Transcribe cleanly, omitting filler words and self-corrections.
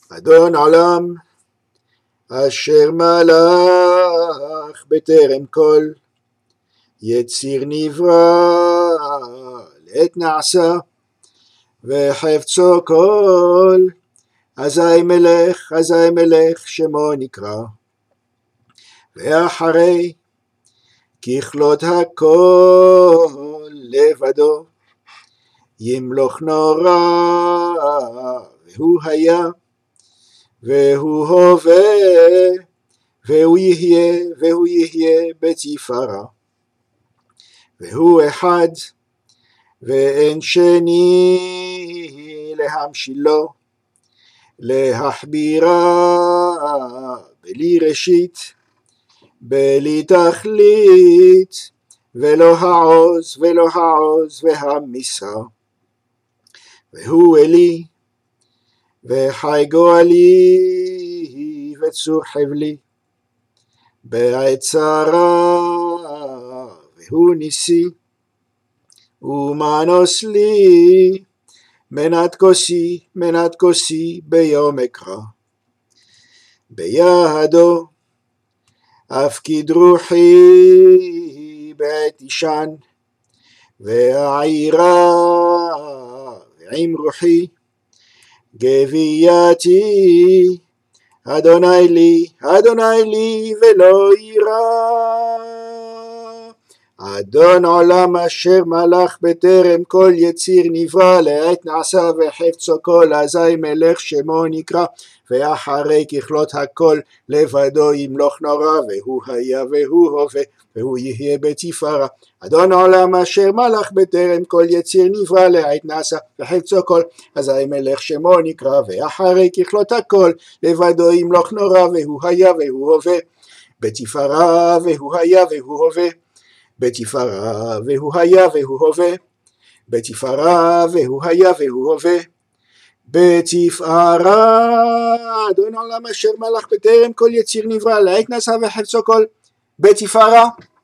אדון עולם אשר מלך בטרם כל יציר נברא לעת נעשה וחפצו כל אזי מלך שמו נקרא ואחרי ככלות הכל לבדו ימלוך נורא והוא היה והוא הווה והוא יהיה בתפארה והוא אחד ואין שני להמשילו להחבירה בלי ראשית בלי תכלית ולא העוז והמשרה והוא אלי וחי גואלי וצור חבלי בעת צרה והוא ניסי ומנוס לי מנת כוסי ביום אקרא בידו אפקיד רוחי בעת אישן והעירה עם רוחי גווייתי אדוני לי ולא יירא אדון עולם אשר מלך בטרם כל יציר נברא לעת נעשה וחפצו כל אזי מלך שמו נקרא ואחרי ככלות הכל לבדו ימלוך נורא והוא היה והוא הווה והוא יהיה בתפארה אדון עולם אשר מלך בטרם כל יציר נברא לעת נעשה וחפצו כל אזי מלך שמו נקרא ואחרי ככלות הכל לבדו ימלוך נורא והוא היה והוא הווה בתפארה והוא היה והוא הווה בתפארה והוא היה והוא הווה בתפארה והוא היה והוא הווה בתפארה אדון עולם אשר מלך בטרם כל יציר נברא לעת נעשה וחפצו כל בתפארה